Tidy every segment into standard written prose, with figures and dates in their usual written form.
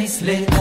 след.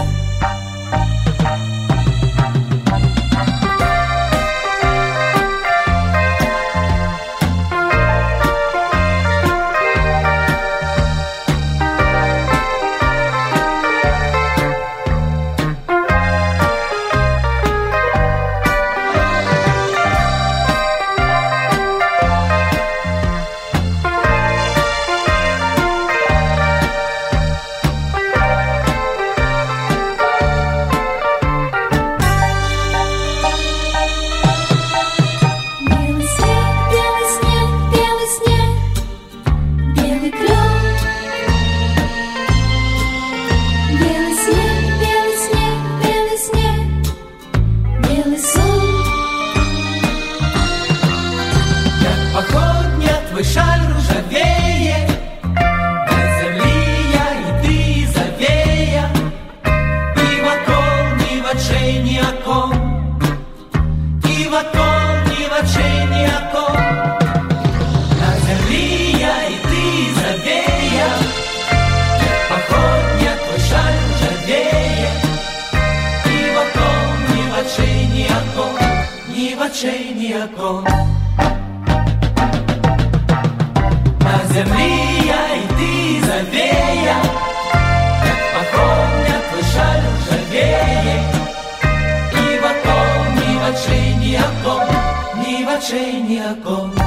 Шаль ружавее, на земли я и ты завея, и вокол ни в очей ни о ком, и вокол ни в очей ни о ком. На земли я и ты завея, походня твой шаль ружавее, и вокол ни в очей ни о ком, ни в очей ни о ком. На земли я и ты завея, походня твой шаль ржавее, и вокол ни в очей ни о ком, ни в очей ни о ком.